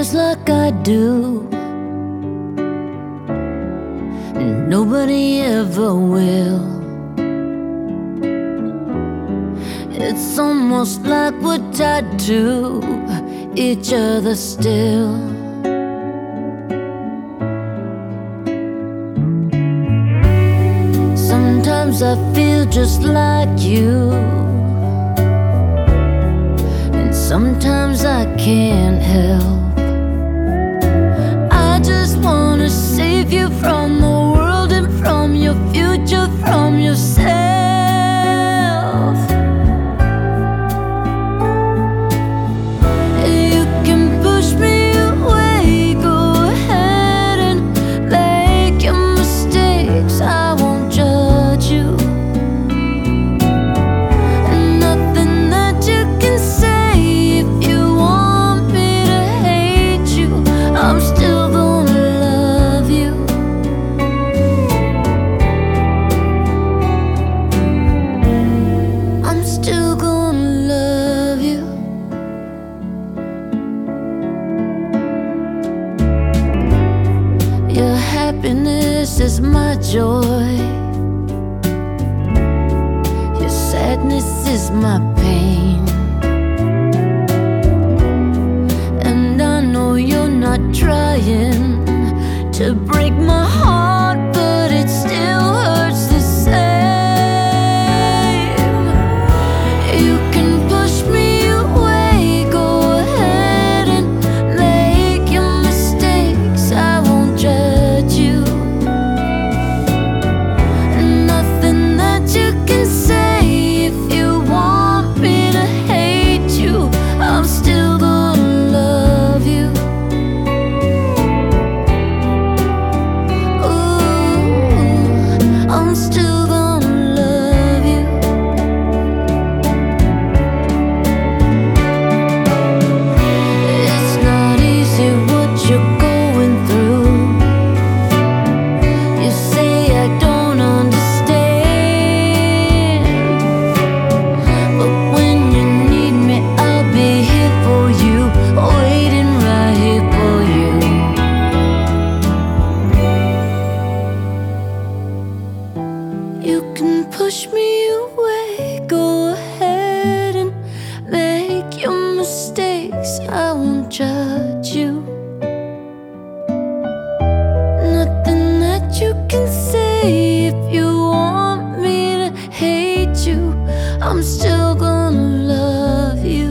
just like I do. Nobody ever will. It's almost like we're tied to each other still. Sometimes I feel just like you, and sometimes I can't help. I just wanna save you from the world and from your future, from yourself. You can push me away, go ahead and make your mistakes. I won't judge you. Nothing that you can say if you want me to hate you. I'm still gonna love you. I'm still gonna love you. Your happiness is my joy. Your sadness is my pain. And I know you're not trying to break my heart, but it still hurts the same. You can push me away, go ahead and make your mistakes. I won't judge you. Nothing that you can say if you want me to hate you. I'm still gonna love you. Ooh, I'm still gonna love you. It's not easy what you're going through. You say I don't understand, but when you need me, I'll be here for you, waiting right here for you. You can push me away, go ahead and make your mistakes. I won't judge you. Nothing that you can say if you want me to hate you. I'm still gonna love you.